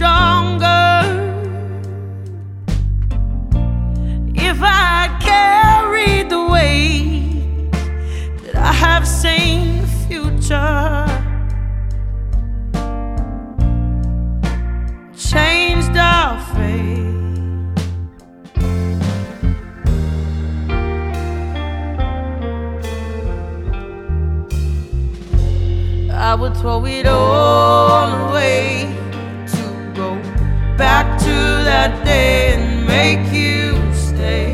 stronger if I carried the weight that I have seen the future. Changed our fate. I would throw it all away to go back to that day and make you stay,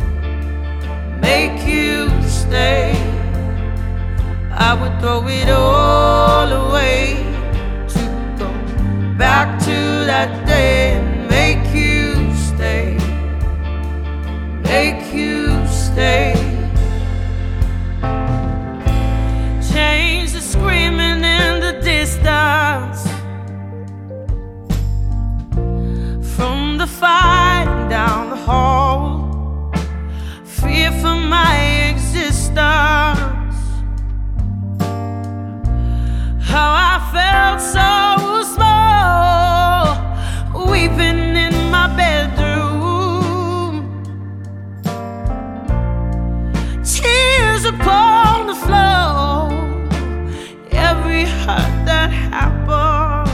make you stay. I would throw it all away to go back to that day and make you stay, make you stay. Change the screaming in the distance, from the fight down the hall, fear for my existence. How I felt so small, weeping in my bedroom, tears upon the floor. Every hurt that happened,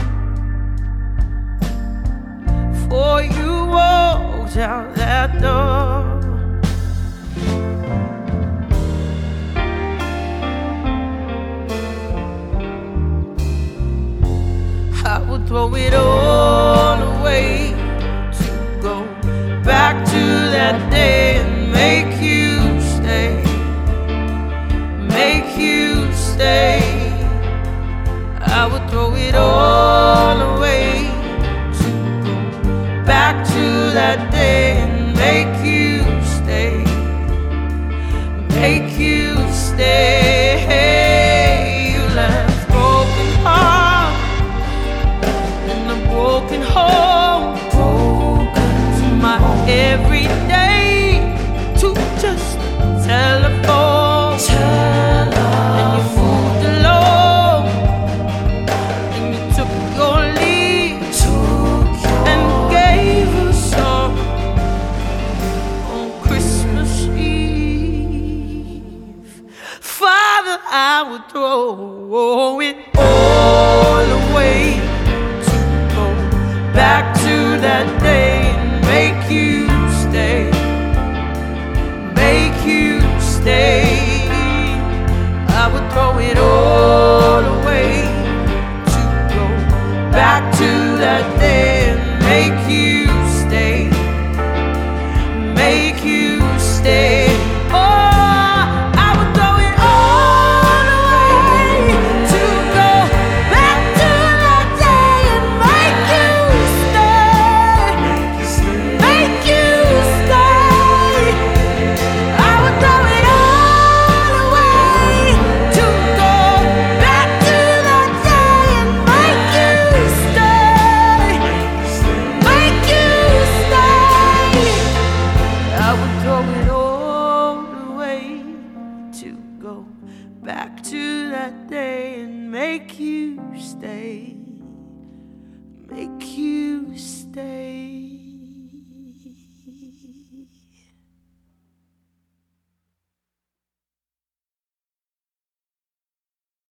before you walked out that door. I would throw it all away to go back to that day and make you stay, make you stay. I would throw it all away to go back to that day and make you stay, make you stay. You left broken heart and a broken home, to my everyday, to just telephone. And you moved alone, and you took your leave and gave us all on Christmas Eve. Father, I would throw it all away